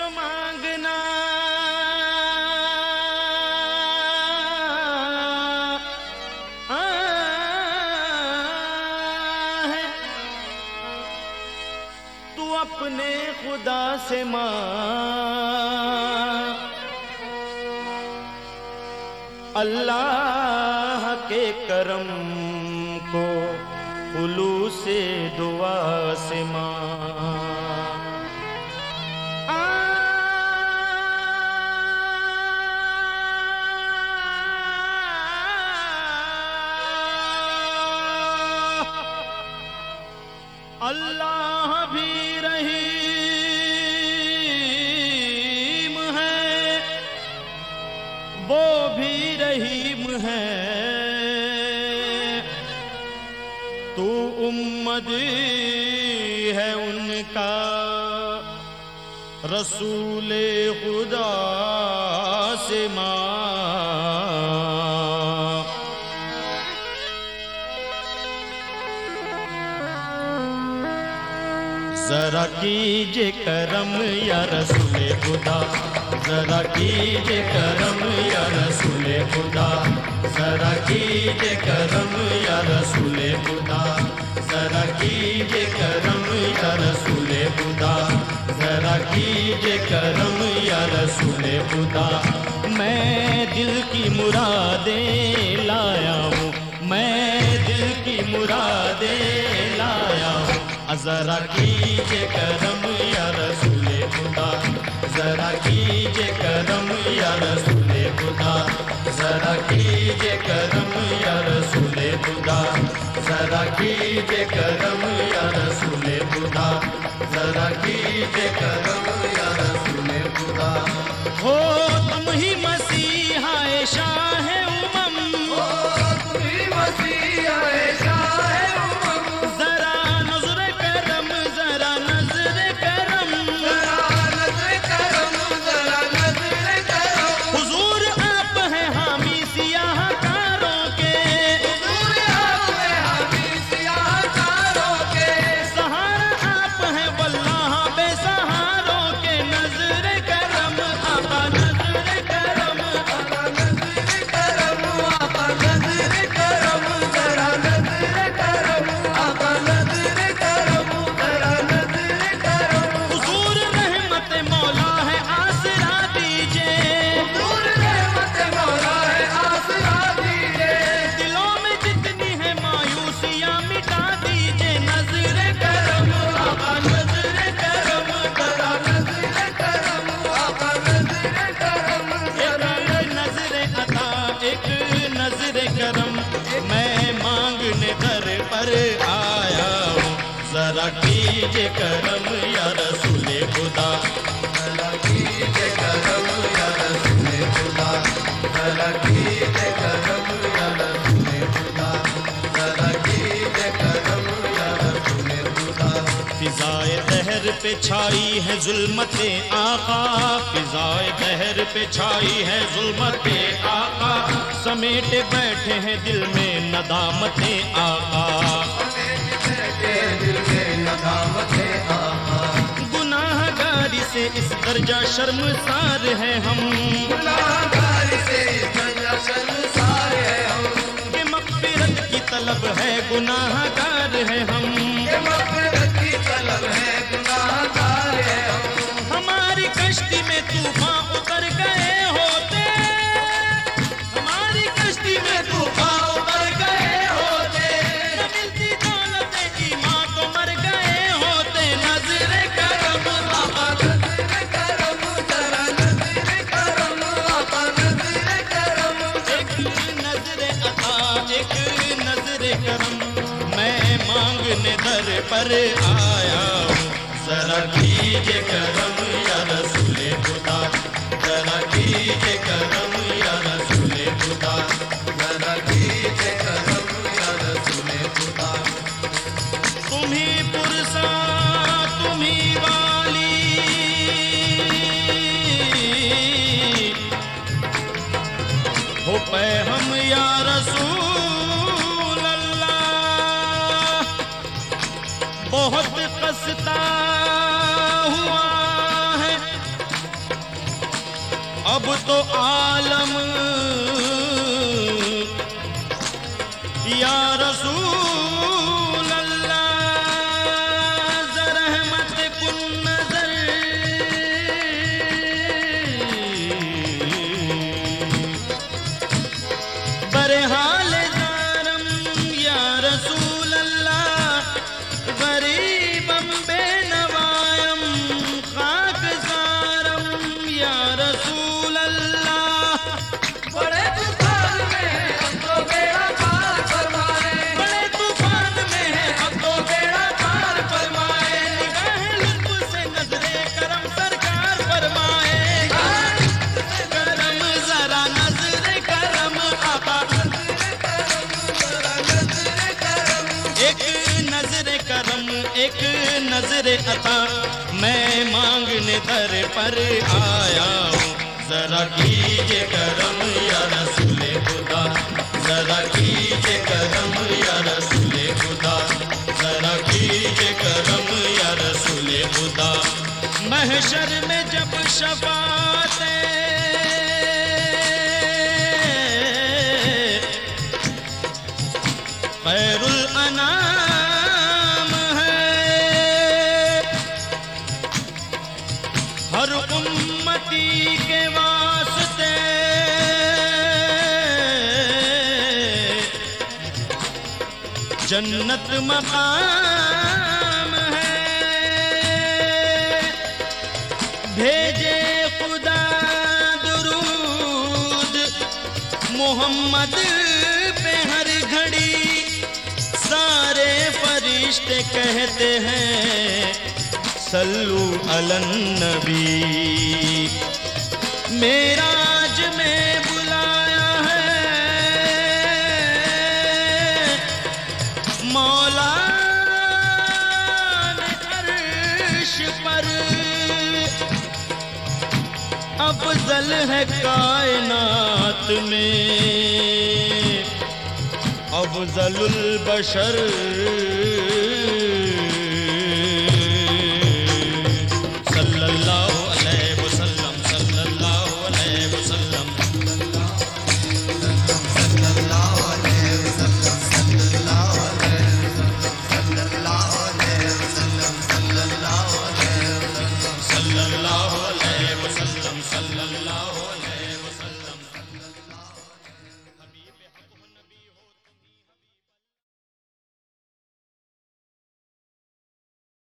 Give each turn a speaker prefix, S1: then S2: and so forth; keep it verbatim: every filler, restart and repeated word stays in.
S1: जो मांगना है तू अपने खुदा से मांग, अल्लाह के करम को खुलूस से दुआ से मांग। अल्लाह भी रहीम है, वो भी रहीम है, तू उम्मत है उनका रसूले खुदा से मांग। जरा कीजिए करम या रसूले खुदा, जरा कीजिए करम या रसूले खुदा, जरा कीजिए करम या रसूले खुदा, जरा कीजिए करम या रसूले खुदा, जरा कीजिए करम या रसूले खुदा। मैं दिल की मुरादें लाया हूँ, मैं दिल की मुरादें लाया हूँ, जरा कीजिए करम या रसूले खुदा, जरा कीजिए करम या रसूले खुदा, जरा कीजिए करम या रसूले खुदा, जरा कीजिए करम या रसूले खुदा, जरा कीजिए करम या रसूले खुदा। हो तुम ही मसीहा शाह उमम, हो तुम ही मसीहा शाह उमम, जरा नज़र करम, जरा नज़र करम, जरा नज़र करम, जरा नज़र करम। हुजूर आप हैं हामी सियाहकारों के, हुजूर आप हैं हामी सियाहकारों के, सहारा आप हैं वल्लाह बेसहारों के। नज़र करम आका, नज़र करम आका, नज़र करम आका, नज़र करम, जरा नज़र करम आका, नज़र करम, जरा नज़र करम। हुजूर रहमत मौला है आसरा दीजिए, हुजूर रहमत मौला है आसरा दीजिए, दिलों में जितनी है मायूसियाँ मिटा दीजिए। नज़र करम आका, नज़र करम, जरा नज़र करम आका, नज़र करम, जरा नज़र अता, एक नज़र करम, मैं मांगने दर पर आया हूँ। जरा कीजिए करम या रसूले खुदा, जरा कीजिए करम या रसूले खुदा, जरा कीजिए करम या रसूले खुदा, जरा कीजिए करम या रसूले खुदा। फिजाए दहर पे छाई है जुल्मते आका, फिजाए दहर पे छाई है जुल्मते आका, समेटे बैठे हैं दिल में नदामते आका, दिल में नदामते आका। गुनाहगारी से इस दर्जा शर्मसार है हम, गुनाहगारी से इस दर्जा शर्मसार है हम, कि मग़फ़िरत की तलब है गुनाहगार है हम, कि मग़फ़िरत की तलब है गुनाहगार है हम। हमारी कश्ती में तूफान उतर गए होते, हमारी कश्ती में तूफान उतर गए होते, न मिलती दौलत ईमान तो मर गए होते। नज़र करम आका, नज़र करम, जरा नज़र करम आका, नज़र करम, एक नज़र अता, एक नज़र करम, मैं मांगने दर पर आया हूँ। जरा कीजिए करम या रसूले खुदा, जरा कीजिए करम या रसूले खुदा, जरा कीजिए करम या रसूले खुदा। तुम्ही पुरसा, तुम्ही वाली, हो पे हम या रसूल अल्लाह, बहुत खस्ता हुआ है अब तो आलम या रसूल अल्लाह ज़रहमत कुन नज़र, बरहाल ज़ारम या रसूल अल्लाह, गरीबम बेनवायम खाक ज़ारम या रसूल अल्लाह।
S2: बड़े तूफान में है अब तो बेड़ा पार फरमाए,
S1: बड़े तूफान में है अब तो बेड़ा पार फरमाए, निगाह लुत्फ से नजरे करम सरकार फरमाए, करम जरा नजरे करम आका, एक नजरे करम एक नजरे अता, मैं मांगने दर पर आया हूँ, जरा कीजिए करम या रसूले खुदा, जरा कीजिए करम या रसूले खुदा, जरा कीजिए करम या रसूले खुदा। महशर में जब शफाअतें खैरुल अनाम है, हर उम्मती के वास्ते जन्नत मकाम है, भेजे खुदा दुरूद मोहम्मद पे हर घड़ी, सारे फरिश्ते कहते हैं सल्लू अलन नबी। मेराज में बुलाया है मौला ने अर्श पर, अफजल है कायनात में अफजलुल बशर।